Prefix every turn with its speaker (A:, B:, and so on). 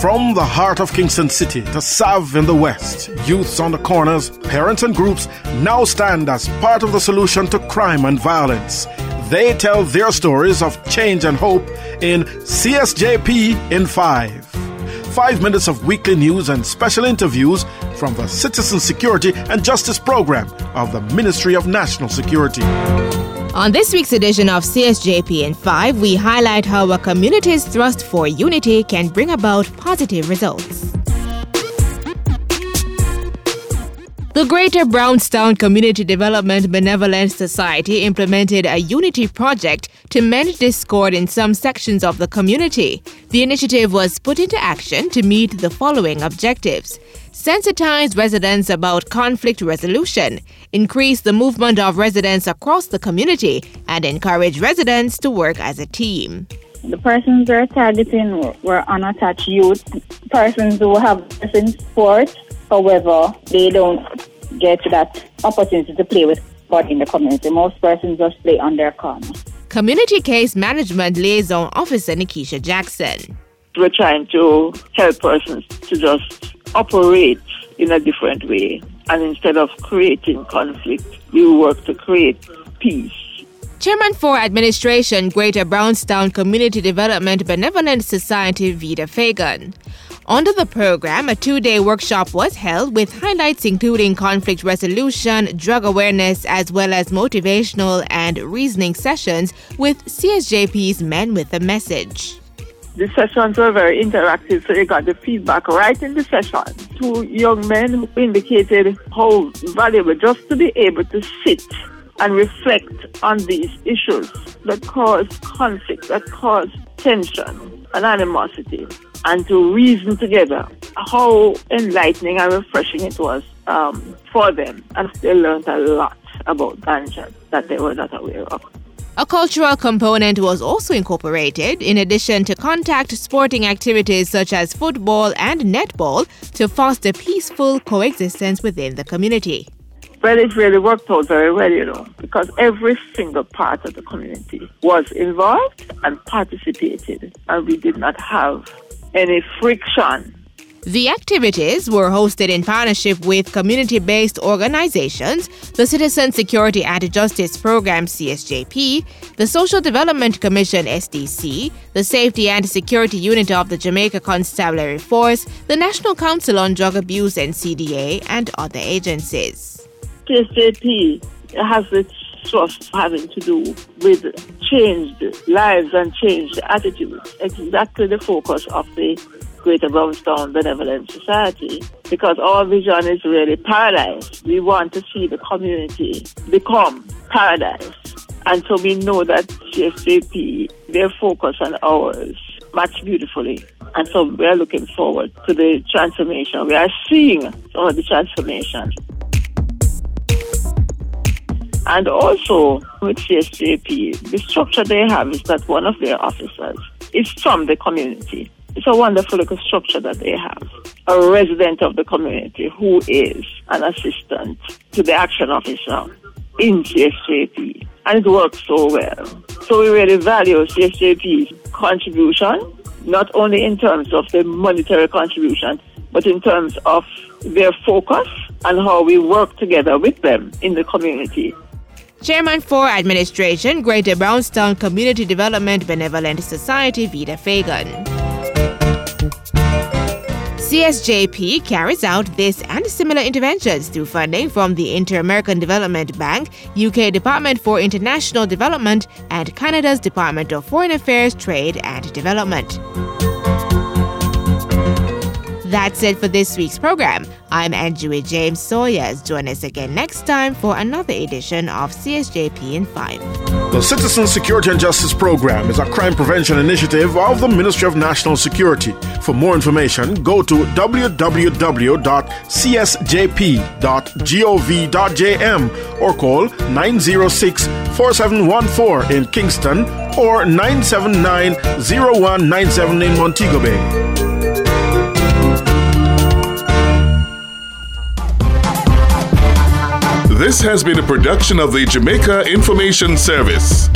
A: From the heart of Kingston City to Sav in the west, youths on the corners, parents and groups now stand as part of the solution to crime and violence. They tell their stories of change and hope in CSJP in 5. 5 minutes of weekly news and special interviews from the Citizen Security and Justice Program of the Ministry of National Security.
B: On this week's edition of CSJP in 5, we highlight how a community's thrust for unity can bring about positive results. The Greater Brownstown Community Development Benevolent Society implemented a unity project to mend discord in some sections of the community. The initiative was put into action to meet the following objectives: sensitize residents about conflict resolution, increase the movement of residents across the community, and encourage residents to work as a team.
C: The persons they're targeting were unattached youth, persons who have in sports, however, they don't get that opportunity to play with sport in the community. Most persons just play on their corner.
B: Community Case Management Liaison Officer Nikisha Jackson.
D: We're trying to help persons to just operate in a different way. And instead of creating conflict, we work to create peace.
B: Chairman for Administration, Greater Brownstown Community Development Benevolent Society, Vida Fagan. Under the program, a 2-day workshop was held with highlights including conflict resolution, drug awareness, as well as motivational and reasoning sessions with CSJP's Men with a Message.
D: The sessions were very interactive, so you got the feedback right in the session. 2 young men who indicated how valuable just to be able to sit and reflect on these issues that cause conflict, that cause tension and animosity, and to reason together. How enlightening and refreshing it was for them. And they learned a lot about ganja that they were not aware of.
B: A cultural component was also incorporated, in addition to contact sporting activities such as football and netball, to foster peaceful coexistence within the community.
D: Well, it really worked out very well, because every single part of the community was involved and participated, and we did not have any friction.
B: The activities were hosted in partnership with community-based organizations, the Citizen Security and Justice Program CSJP, the Social Development Commission SDC, the Safety and Security Unit of the Jamaica Constabulary Force, the National Council on Drug Abuse NCDA, and other agencies.
D: CSJP has its thrust having to do with changed lives and changed attitudes. Exactly the focus of the Greater Brownstown Benevolent Society, because our vision is really paradise. We want to see the community become paradise. And so we know that CSJP, their focus and ours match beautifully. And so we are looking forward to the transformation. We are seeing some of the transformation. And also with CSJP, the structure they have is that one of their officers is from the community. It's a wonderful little structure that they have. A resident of the community who is an assistant to the action officer in CSJP. And it works so well. So we really value CSJP's contribution, not only in terms of the monetary contribution, but in terms of their focus and how we work together with them in the community.
B: Chairman for Administration, Greater Brownstown Community Development Benevolent Society, Vida Fagan. CSJP carries out this and similar interventions through funding from the Inter-American Development Bank, UK Department for International Development, and Canada's Department of Foreign Affairs, Trade and Development. That's it for this week's program. I'm Anjui James Sawyers. Join us again next time for another edition of CSJP in 5.
A: The Citizen Security and Justice Program is a crime prevention initiative of the Ministry of National Security. For more information, go to www.csjp.gov.jm or call 906-4714 in Kingston or 979-0197 in Montego Bay.
E: This has been a production of the Jamaica Information Service.